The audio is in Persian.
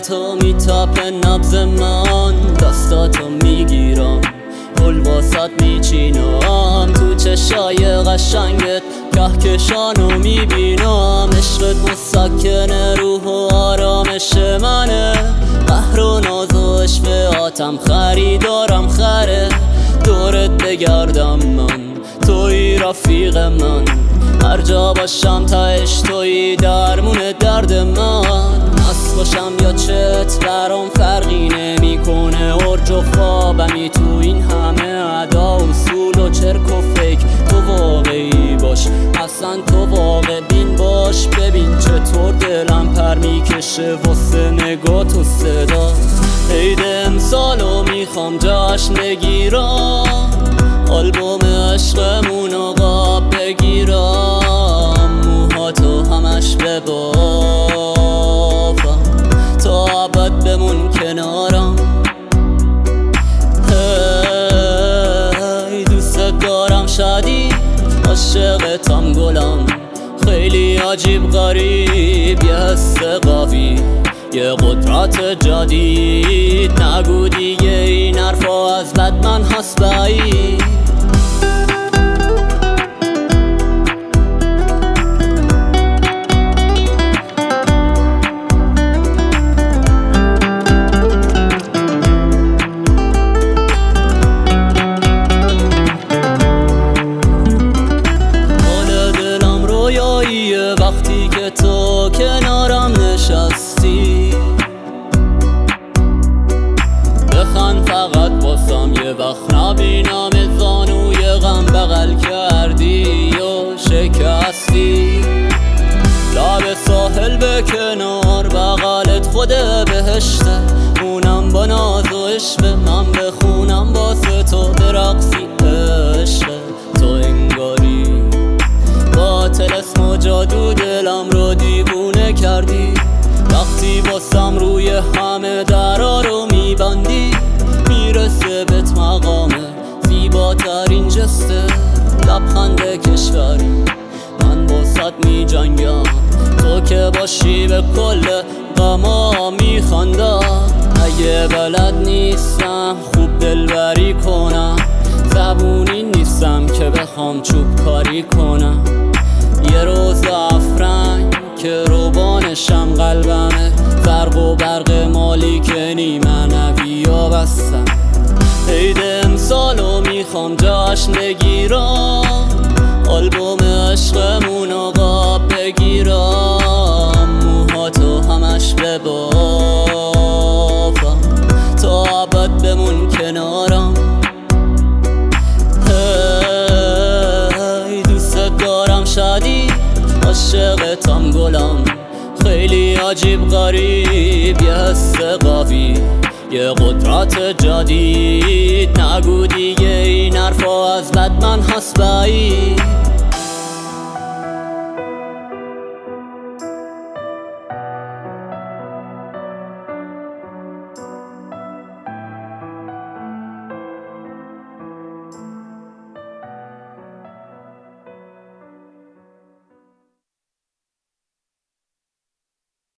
تو میتاپه نبض من، دستاتو میگیرم گل واسط میچینم، تو چشای قشنگت کهکشانو میبینم. عشقت مسکن روح و آرامش منه، قهر و ناز و اشفعاتم خریدارم خره. دورت بگردم من، توی رفیق من، هر جا باشم تهش توی درمون درد من. مست باشم یا چت برام فرقی نمیکنه، ارج و خوابمی تو این همه ادا اصول و چرک و فیک. تو واقعی باش، اصلا تو واقع بین باش، ببین چطور دلم پر میکشه واسه نگاه تو صدا. عید امسالو میخوام جشن بگیرم، آلبوم عشقمونو قاب بگیرم، موهاتو همش ببافم تا ابد بمون کنارم. هی دوست دارم شدید، عاشقتم گلم، خیلی عجیب غریب، یه حس قوی، یه قدرت جدید. نگو دیگه این حرفا از بد من هست بعید. وقتی که تو کنارم نشستی، بخند فقط واسم، یه وقت نبینم زانوی غم بغل کردی و شکستی. لب ساحل به کنار بغلت خود بهشته، اونم با ناز و عشق، من بخونم واسه تو برقصی عشق. تو انگاری با طلسم و جادو دلم رو دیوونه کردی، وقتی واسم روی همه درا رو میبندی. میرسه بهت مقامه زیباترین جسته، لبخند کشوری، من واسط میجنگم، تو که باشی به کل غما میخندم. اگه بلد نیستم خوب دلبری کنم، زبونی نیستم که بخوام چوب کاری کنم. یه روز افرنگ که روبانشم قلبمه، زرق و برق مالکنی منوی ها بستم. عید امسالو میخوام جشن بگیرم، آلبوم عشقمونو قاب بگیرم، موهاتو همش ببافم تا ابد بمون کنارم. شدید عاشقتم گلم، خیلی عجیب غریب، یه حس قوی، یه قدرت جدید. نگو دیگه این حرفا از بد من هست بعید.